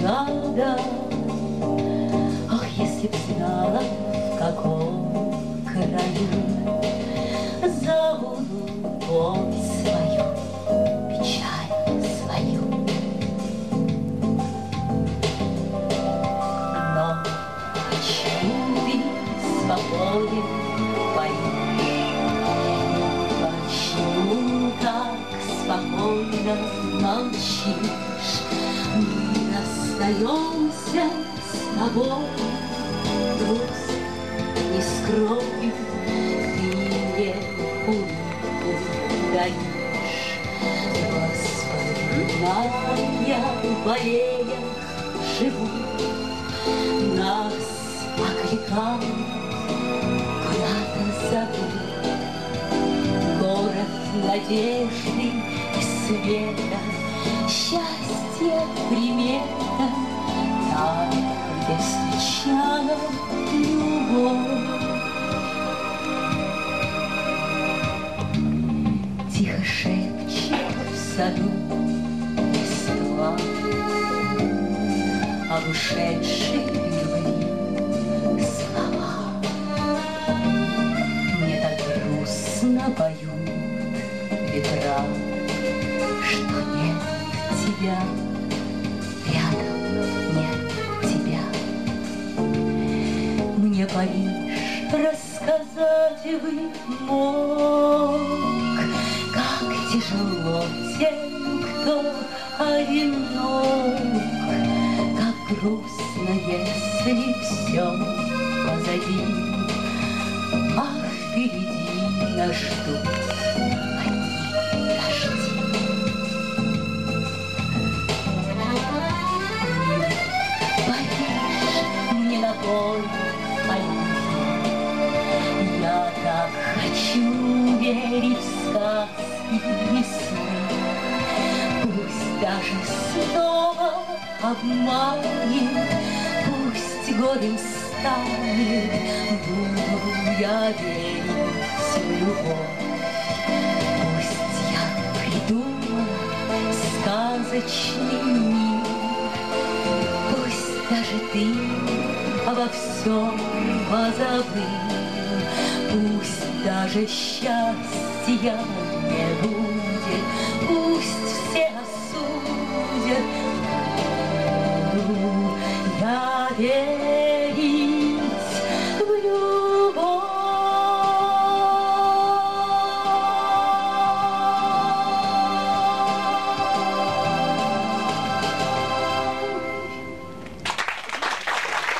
сада. Ах, если б знала, в каком краю забуду любовь свою, печаль свою. Но почему ты свободен, почему так спокойно молчишь? Мы остаемся с тобой, грусть не скрою, ты мне улыбку даешь. Воспоминания в аллеях живут, нас окликают, куда-то зовут. Город надежды и света, счастье примета, там, где встречала любовь. Тихо шепчет в саду листва об ушедшей любви слова. Мне так грустно поют ветра, что нет тебя, рядом нет тебя. Мне Париж рассказать бы мог, как тяжело тем, кто одинок, как грустно, если все позади, а впереди нас ждут одни дожди. Париж мне напой о любви, я так хочу верить в сказки и сны. Пусть даже снова обманет, пусть горем станет, буду я верить в любовь. Пусть я придумала сказочный мир, пусть даже ты обо всем позабыл, пусть даже счастья не будет, пусть все